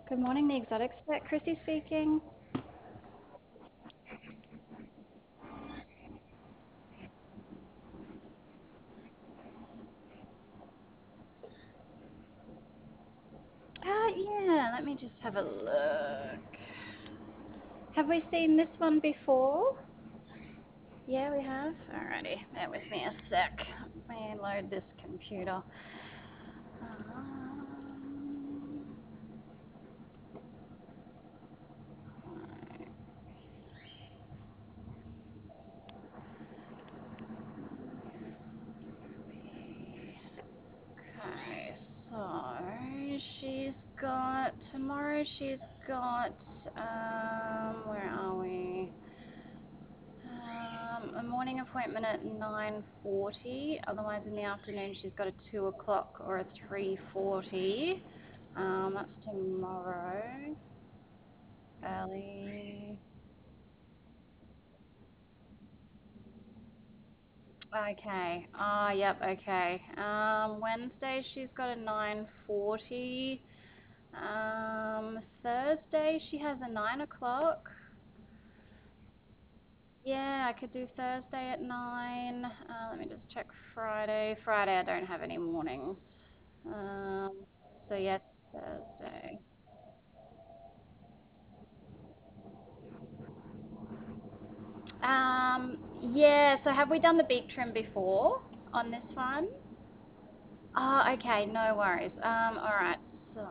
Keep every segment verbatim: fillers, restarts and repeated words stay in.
Good morning, the exotic expert. Chrissy speaking. Uh, yeah, let me just have a look. Have we seen this one before? Yeah, we have. Alrighty, bear with me a sec. Let me load this computer. Um, okay, so she's got tomorrow. She's got um, where are we? Um, a morning appointment at nine forty. Otherwise, in the afternoon, she's got a two o'clock or a three forty. Um, that's tomorrow. Early. Okay. Ah, yep. Okay. Um, Wednesday, she's got a nine forty. Um, Thursday, she has a nine o'clock. Yeah, I could do Thursday at nine. Uh, let me just check Friday. Friday, I don't have any mornings. Um, so yes, Thursday. Um, yeah. So have we done the beak trim before on this one? Oh, okay. No worries. Um, all right. So.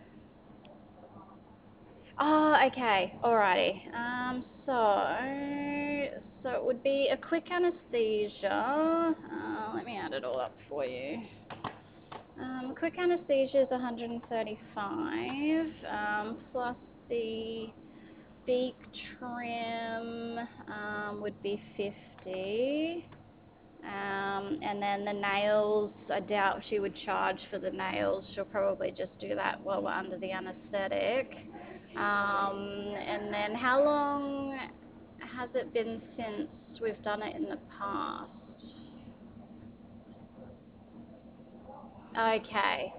Oh, okay. Alrighty. Um, so, so it would be a quick anesthesia. Uh, let me add it all up for you. Um, quick anesthesia is one hundred thirty-five, um, plus the beak trim um, would be fifty. Um, and then the nails, I doubt she would charge for the nails. She'll probably just do that while we're under the anesthetic. Um, and then how long has it been since we've done it in the past? Okay.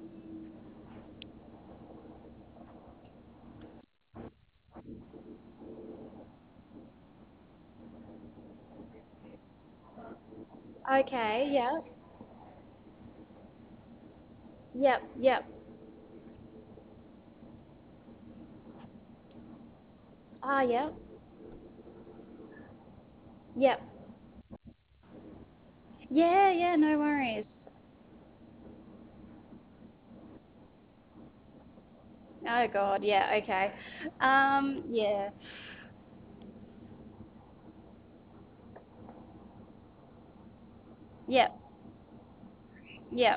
Okay, yeah. Yep, yep. Ah, yep. Yep. Yeah, yeah, no worries. Oh God, yeah, okay. Um, yeah. Yep, yep.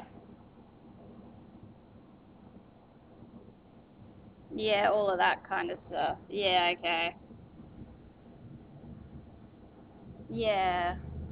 Yeah, all of that kind of stuff. Yeah, okay. Yeah.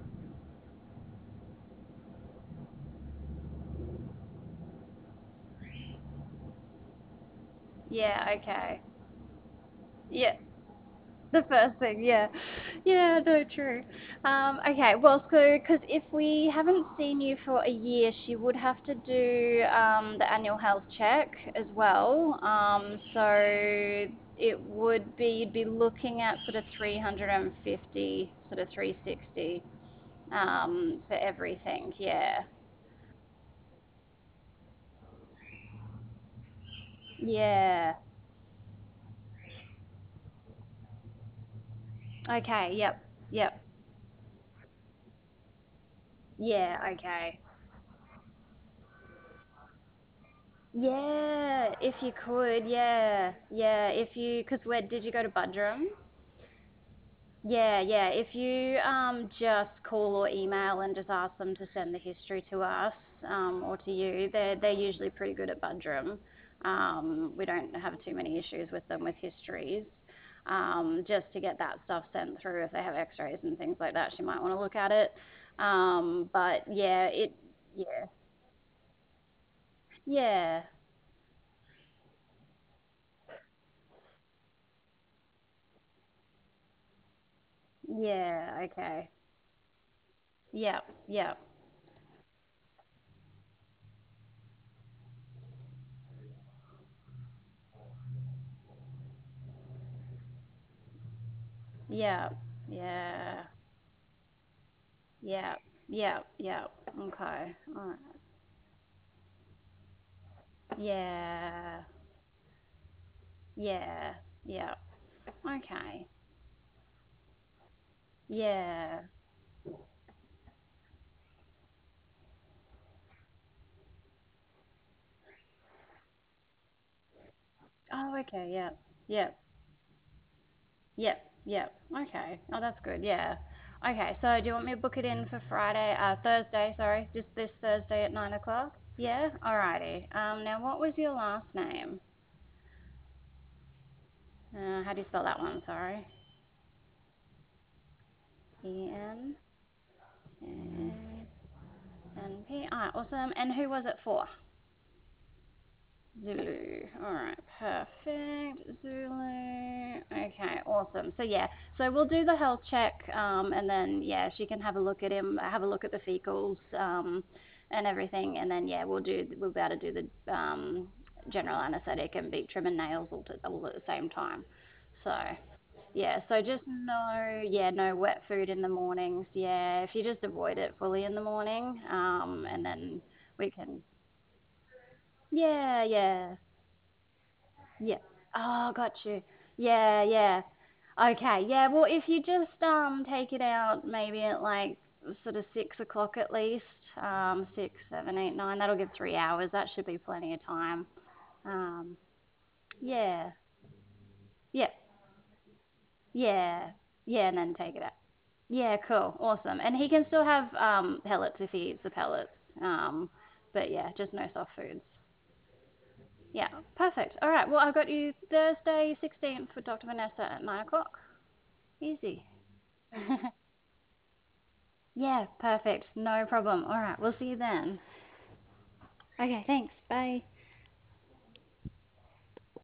Yeah, okay. Yeah. The first thing, yeah. Yeah, no, true. Um, okay, well, so, because if we haven't seen you for a year, she would have to do um, the annual health check as well. Um, so it would be, you'd be looking at sort of three hundred fifty, sort of three sixty um, for everything, yeah. Yeah. Okay, yep, yep. Yeah, okay. Yeah, if you could, yeah, yeah. If you, because where did you go to Budrum? Yeah, yeah. If you um, just call or email and just ask them to send the history to us um, or to you, they're they're usually pretty good at Budrum. Um, we don't have too many issues with them with histories. Um, just to get that stuff sent through, if they have X-rays and things like that, she might want to look at it. Um, but yeah, it, yeah, yeah, yeah. Okay. Yeah, yeah. Yeah. Yeah. Yeah. Yeah. Yeah. Okay. All right. Yeah. Yeah. Yeah. Okay. Yeah. Oh, okay. Yeah. Yeah. Yep, yep. Okay. Oh, that's good. Yeah. Okay. So, do you want me to book it in for Friday, uh, Thursday? Sorry, just this Thursday at nine o'clock. Yeah. Alrighty. Um. Now, what was your last name? Uh, how do you spell that one? Sorry. E N N P. Alright. Awesome. And who was it for? Zulu. All right, perfect. Zulu. Okay, awesome. So yeah, so we'll do the health check, um, and then yeah, she can have a look at him, have a look at the fecals, um, and everything, and then yeah, we'll do we'll be able to do the um, general anesthetic and beat trim and nails all, to, all at the same time. So yeah, so just no, yeah, no wet food in the mornings. Yeah, if you just avoid it fully in the morning, um, and then we can. Yeah, yeah. Yeah. Oh, got you. Yeah, yeah. Okay, yeah. Well, if you just um take it out maybe at like sort of six o'clock at least, um, six, seven, eight, nine, that'll give three hours. That should be plenty of time. Um, yeah, yeah, yeah, yeah, and then take it out. Yeah, cool, awesome. And he can still have um pellets if he eats the pellets. Um, but yeah, just no soft foods. Yeah, perfect. All right. Well, I've got you Thursday sixteenth for Doctor Vanessa at nine o'clock. Easy. Yeah, perfect. No problem. All right, we'll see you then. Okay, thanks. Bye.